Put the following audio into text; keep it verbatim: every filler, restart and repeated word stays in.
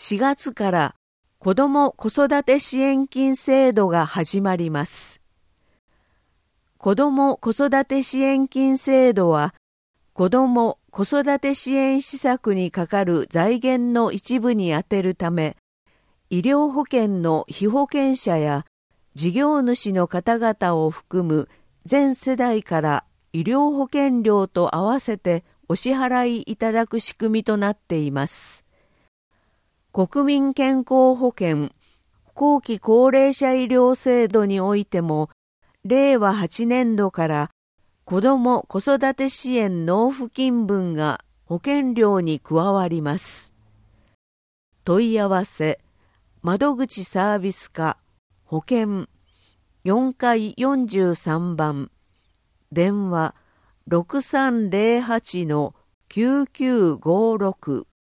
しがつから子ども子育て支援金制度が始まります。子ども子育て支援金制度は、子ども子育て支援施策にかかる財源の一部に充てるため、医療保険の被保険者や事業主の方々を含む全世代から医療保険料と合わせてお支払いいただく仕組みとなっています。国民健康保険後期高齢者医療制度においても、れいわはちねんどから子ども子育て支援納付金分が保険料に加わります。問い合わせ窓口サービス課保険よんかいよんじゅうさんばん、電話 ろくさんぜろはちのきゅうきゅうごろく